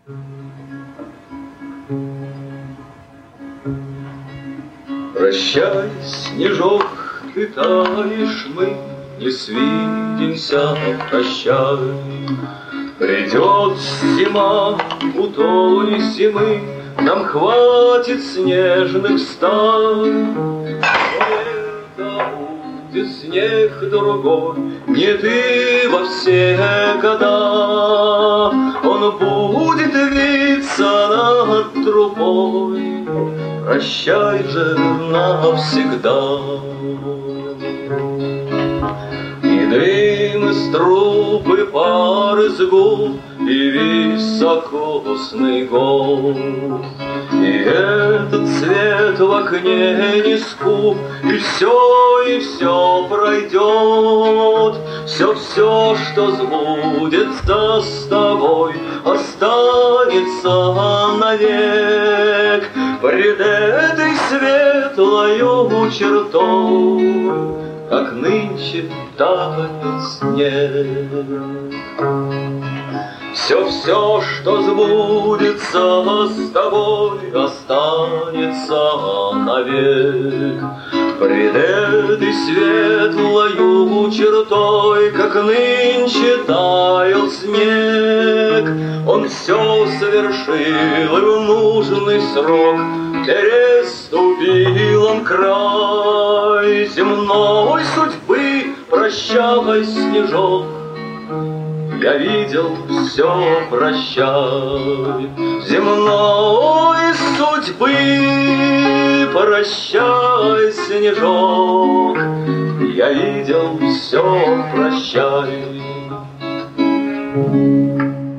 Прощай, снежок, ты таешь, мы не свидимся, прощай. Придет зима, утонемся мы, нам хватит снежных стай. Это будет снег другой, не ты во все года. Он будет виться над трубой, прощай же навсегда. И дым из труб, и пар из губ, и високосный гол. И этот свет в окне не скуп, и все пройдет. Все, что сбудется с тобой, останется навек пред этой светлою чертой, как нынче тает снег. Все, что сбудется с тобой, останется навек пред этой светлою чертой, как нынче таял снег. Он все совершил, и в нужный срок переступил он край земной судьбы. Прощай, снежок, я видел все, прощай, земной судьбы. Прощай, снежок, я видел все, прощай.